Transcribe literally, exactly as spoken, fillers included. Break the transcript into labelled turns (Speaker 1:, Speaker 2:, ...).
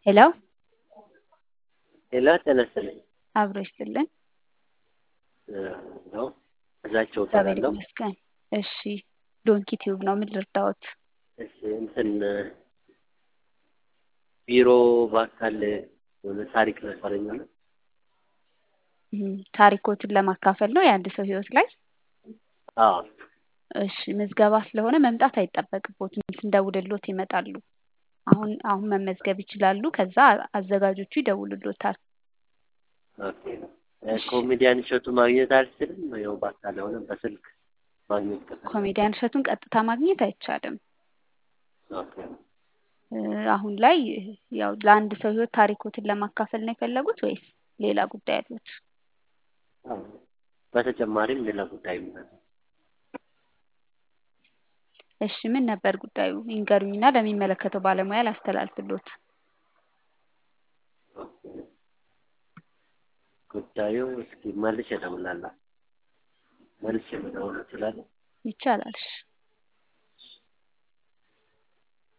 Speaker 1: ሄሎ
Speaker 2: ሌላ ተነስተልኝ
Speaker 1: አብሮ ይስጥልን።
Speaker 2: ነው እዛቸው
Speaker 1: እግዚአብሔር
Speaker 2: እሰራለሁ።
Speaker 1: ይመስገን። እሺ ዶንኪ ቲዩብ ነው። ምን ልርዳዎት?
Speaker 2: እሺ እንትን ቢሮ ባካል የሆነ ታሪክ ነበረኝ እና
Speaker 1: እም፣ ታሪኮትን ለማካፈል ነው የአንድ ሰው ህይወት ላይ።
Speaker 2: አዎ
Speaker 1: እሺ ምዝገባ ስለሆነ መምጣት አይጠበቅቦትም። ስንደውልሎት ይመጣሉ። አሁን አሁን መመዝገብ ይችላሉ። ከዛ አዘጋጆቹ ይደውሉሎታል።
Speaker 2: ኦኬ።
Speaker 1: እሺ
Speaker 2: ኮሜዲያን እሸቱ ማግኘት አልችልም። ያው ባካል ሆነ በስልክ ማግኘት ከፈለኩ።
Speaker 1: ኮሜዲያን እሸቱን ቀጥታ ማግኘት አይቻልም።
Speaker 2: ኦኬ
Speaker 1: እ፣ አሁን ላይ ያው ለአንድ ሰው ህይወት ታሪኮትን ለማካፈል ነው የፈለጉት ወይስ ሌላ ጉዳይ አሉት?
Speaker 2: አዎ በተጨማሪም ሌላ ጉዳይ ነው።
Speaker 1: እሺ ምን ነበር ጉዳዩ? ይንገሩኝና ለሚመለከተው ባለሙያ ላስተላልፍሎት።
Speaker 2: ኦኬ ጉዳዩ እስኪ መልሼ እደውላለሁ። መልሼ መደወል እችላለሁ?
Speaker 1: ይቻላል። እሺ